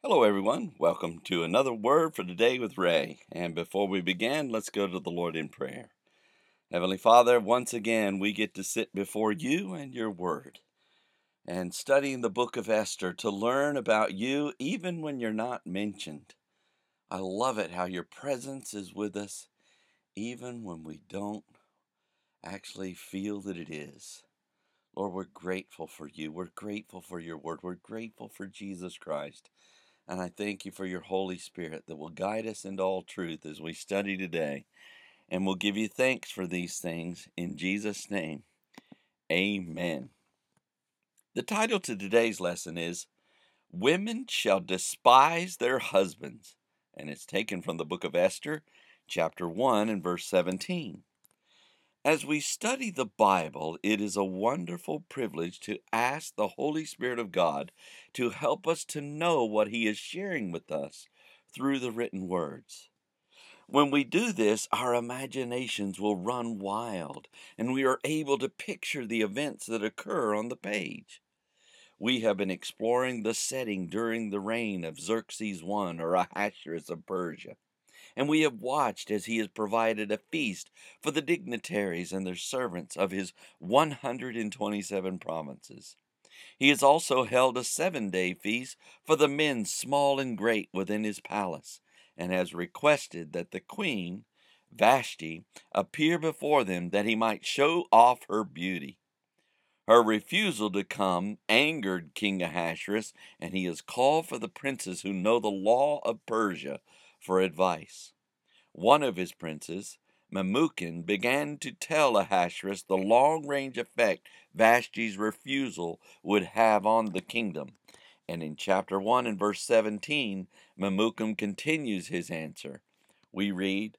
Hello, everyone. Welcome to another Word for Today with Ray. And before we begin, let's go to the Lord in prayer. Heavenly Father, once again, we get to sit before you and your Word and studying the book of Esther to learn about you even when you're not mentioned. I love it how your presence is with us even when we don't actually feel that it is. Lord, we're grateful for you. We're grateful for your Word. We're grateful for Jesus Christ. And I thank you for your Holy Spirit that will guide us into all truth as we study today. And we'll give you thanks for these things in Jesus' name. Amen. The title to today's lesson is Women Shall Despise Their Husbands. And it's taken from the book of Esther, chapter 1 and verse 17. As we study the Bible, it is a wonderful privilege to ask the Holy Spirit of God to help us to know what He is sharing with us through the written words. When we do this, our imaginations will run wild, and we are able to picture the events that occur on the page. We have been exploring the setting during the reign of Xerxes I or Ahasuerus of Persia. And we have watched as he has provided a feast for the dignitaries and their servants of his 127 provinces. He has also held a 7-day feast for the men small and great within his palace, and has requested that the queen, Vashti, appear before them that he might show off her beauty. Her refusal to come angered King Ahasuerus, and he has called for the princes who know the law of Persia for advice. One of his princes, Memucan, began to tell Ahasuerus the long-range effect Vashti's refusal would have on the kingdom. And in chapter 1 and verse 17, Memucan continues his answer. We read,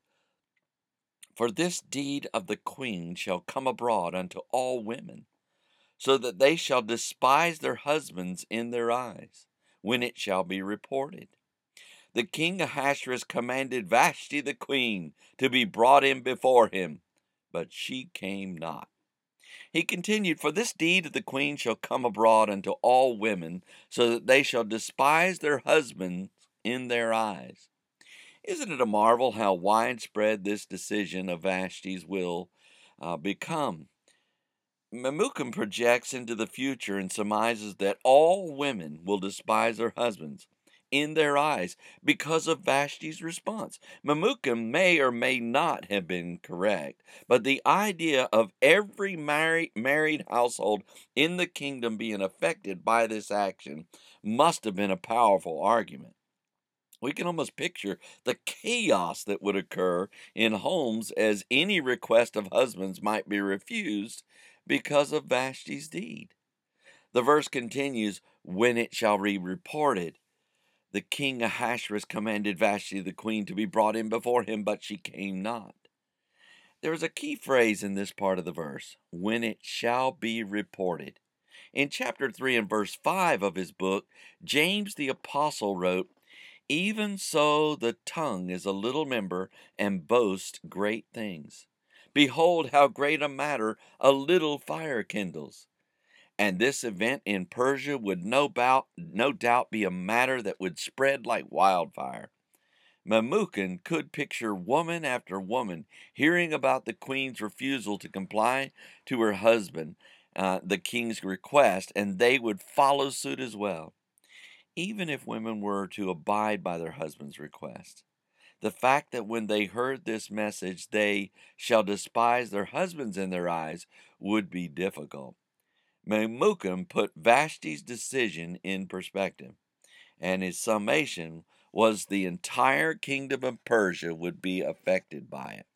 "For this deed of the queen shall come abroad unto all women, so that they shall despise their husbands in their eyes, when it shall be reported. The king Ahasuerus commanded Vashti the queen to be brought in before him, but she came not." He continued, "For this deed of the queen shall come abroad unto all women, so that they shall despise their husbands in their eyes." Isn't it a marvel how widespread this decision of Vashti's will become? Memucan projects into the future and surmises that all women will despise their husbands in their eyes because of Vashti's response. Memucan may or may not have been correct, but the idea of every married household in the kingdom being affected by this action must have been a powerful argument. We can almost picture the chaos that would occur in homes as any request of husbands might be refused because of Vashti's deed. The verse continues, "When it shall be reported, the king Ahasuerus commanded Vashti the queen to be brought in before him, but she came not." There is a key phrase in this part of the verse, "when it shall be reported." In chapter 3 and verse 5 of his book, James the Apostle wrote, "Even so the tongue is a little member, and boasts great things. Behold, how great a matter a little fire kindles." And this event in Persia would no doubt be a matter that would spread like wildfire. Memucan could picture woman after woman hearing about the queen's refusal to comply to her husband, the king's request, and they would follow suit as well. Even if women were to abide by their husband's request, the fact that when they heard this message, they shall despise their husbands in their eyes, would be difficult. Memucan put Vashti's decision in perspective, and his summation was the entire kingdom of Persia would be affected by it.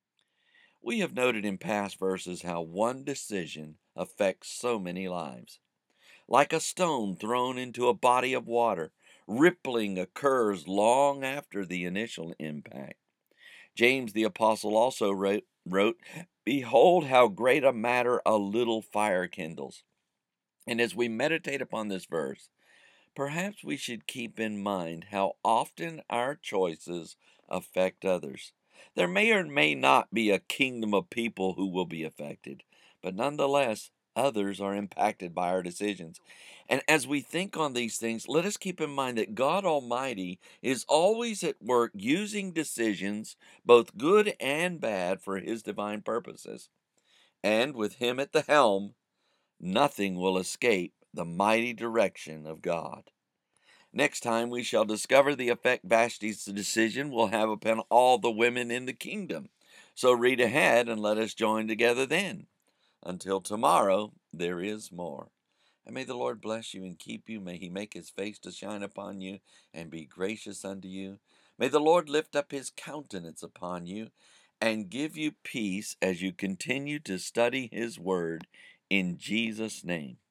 We have noted in past verses how one decision affects so many lives. Like a stone thrown into a body of water, rippling occurs long after the initial impact. James the Apostle also wrote, "Behold, how great a matter a little fire kindles." And as we meditate upon this verse, perhaps we should keep in mind how often our choices affect others. There may or may not be a kingdom of people who will be affected, but nonetheless, others are impacted by our decisions. And as we think on these things, let us keep in mind that God Almighty is always at work using decisions, both good and bad, for His divine purposes. And with Him at the helm, nothing will escape the mighty direction of God. Next time, we shall discover the effect Vashti's decision will have upon all the women in the kingdom. So read ahead and let us join together then. Until tomorrow, there is more. And may the Lord bless you and keep you. May He make His face to shine upon you and be gracious unto you. May the Lord lift up His countenance upon you and give you peace as you continue to study His word in Jesus' name.